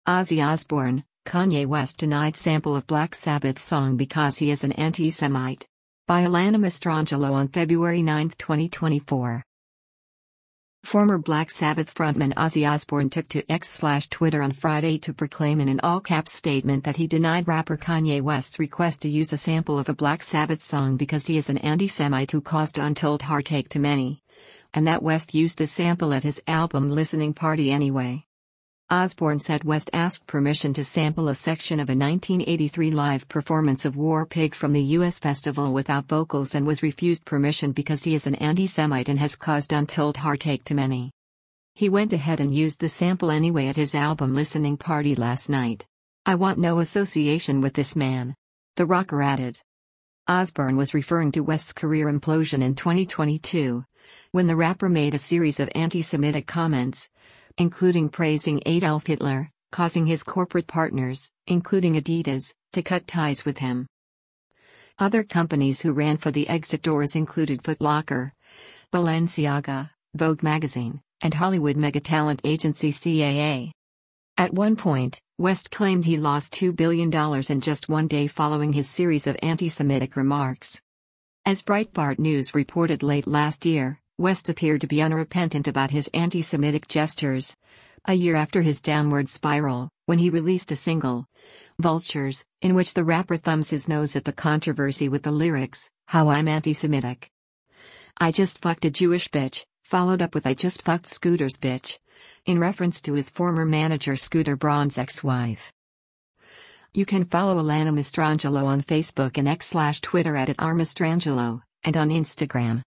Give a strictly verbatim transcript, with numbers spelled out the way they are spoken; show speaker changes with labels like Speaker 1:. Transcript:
Speaker 1: Ozzy Osbourne, Kanye West denied sample of Black Sabbath song because he is an anti-Semite. By Alana Mastrangelo on February ninth, twenty twenty-four. Former Black Sabbath frontman Ozzy Osbourne took to X slash Twitter on Friday to proclaim in an all-caps statement that he denied rapper Kanye West's request to use a sample of a Black Sabbath song because he is an anti-Semite who caused untold heartache to many, and that West used the sample at his album listening party anyway. Osbourne said West asked permission to sample a section of a nineteen eighty-three live performance of War Pig from the U S festival without vocals and was refused permission because he is an anti-Semite and has caused untold heartache to many. He went ahead and used the sample anyway at his album listening party last night. "I want no association with this man," the rocker added. Osbourne was referring to West's career implosion in twenty twenty-two, when the rapper made a series of anti-Semitic comments, including praising Adolf Hitler, causing his corporate partners, including Adidas, to cut ties with him. Other companies who ran for the exit doors included Foot Locker, Balenciaga, Vogue magazine, and Hollywood megatalent agency C A A. At one point, West claimed he lost two billion dollars in just one day following his series of anti-Semitic remarks. As Breitbart News reported late last year, West appeared to be unrepentant about his anti-Semitic gestures, a year after his downward spiral, when he released a single, Vultures, in which the rapper thumbs his nose at the controversy with the lyrics, "How I'm anti-Semitic. I just fucked a Jewish bitch," followed up with "I just fucked Scooter's bitch," in reference to his former manager Scooter Braun's ex-wife. You can follow Alana Mastrangelo on Facebook and X slash Twitter at, at rmastrangelo, and on Instagram.